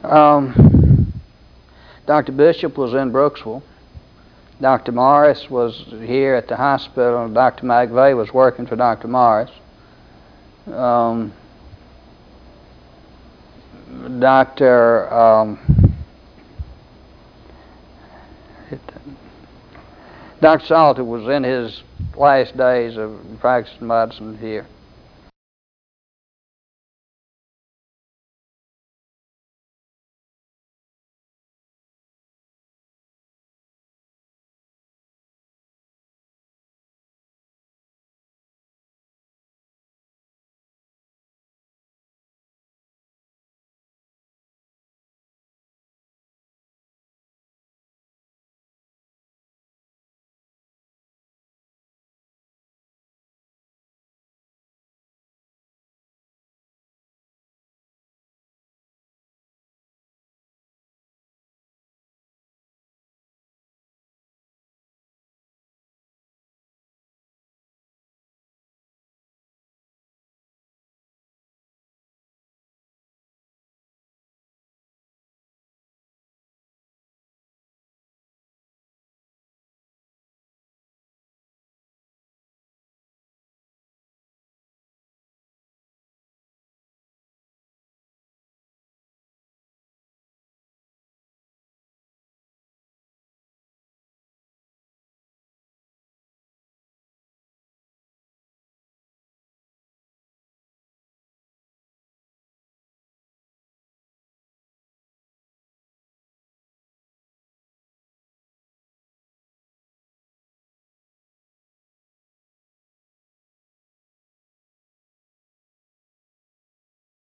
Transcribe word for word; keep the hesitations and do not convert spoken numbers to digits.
Um, Doctor Bishop was in Brooksville. Doctor Morris was here at the hospital. Doctor McVeigh was working for Doctor Morris. Um, Doctor Um, Doctor Salter was in his last days of practicing medicine here.